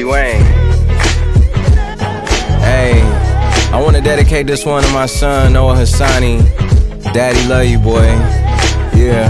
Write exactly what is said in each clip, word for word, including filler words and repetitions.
Lil Wayne. Hey, I wanna dedicate this one to my son, Noah Hassani. Daddy love you, boy. Yeah.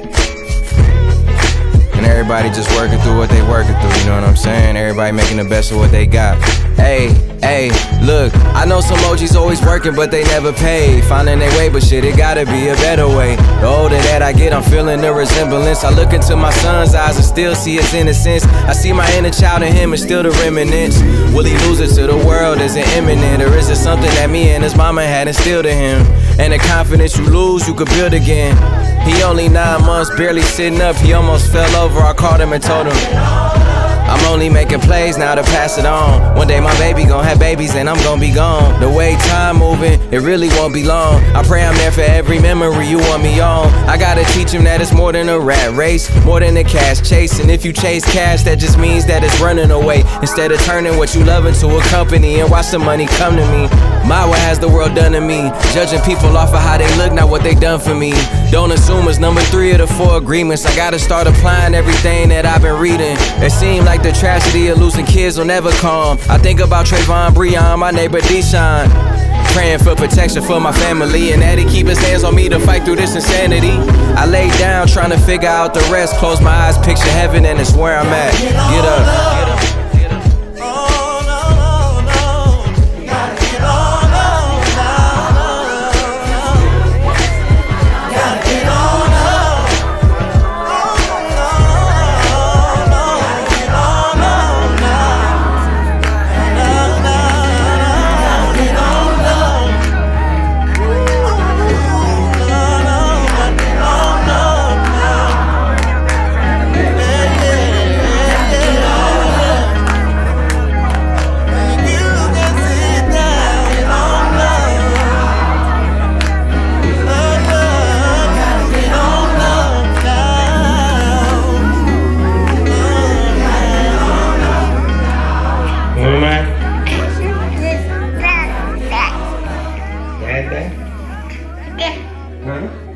And everybody just working through what they working through, you know what I'm saying? Everybody making the best of what they got. Hey, hey, look, I know some O Gs always working, but they never pay. Finding their way, but shit, it gotta be a better way. The older that I get, I'm feeling the resemblance. I look into my son's eyes and still see his innocence. I see my inner child in him and still the remnants. Will he lose it to the world? Is it imminent? Or is it something that me and his mama had instilled in him? And the confidence you lose, you could build again. He only nine months, barely sitting up, he almost fell over. I called him and told him I'm only making plays now to pass it on. One day my baby gon' have babies and I'm gon' be gone. The way time moving, it really won't be long. I pray I'm there for every memory you want me on. I gotta teach him that it's more than a rat race, more than a cash chase. And if you chase cash, that just means that it's running away, instead of turning what you love into a company and watch the money come to me. My, what has the world done to me? Judging people off of how they look, not what they done for me. Don't assume it's number three of the four agreements. I gotta start applying everything that I've been reading. It seemed like the tragedy of losing kids will never come. I think about Trayvon, Breon, my neighbor Deshaun. Praying for protection for my family, and that he keep his hands on me to fight through this insanity. I lay down trying to figure out the rest. Close my eyes, picture heaven, and it's where I'm at. Get up, get up. Dad, Dad? Huh?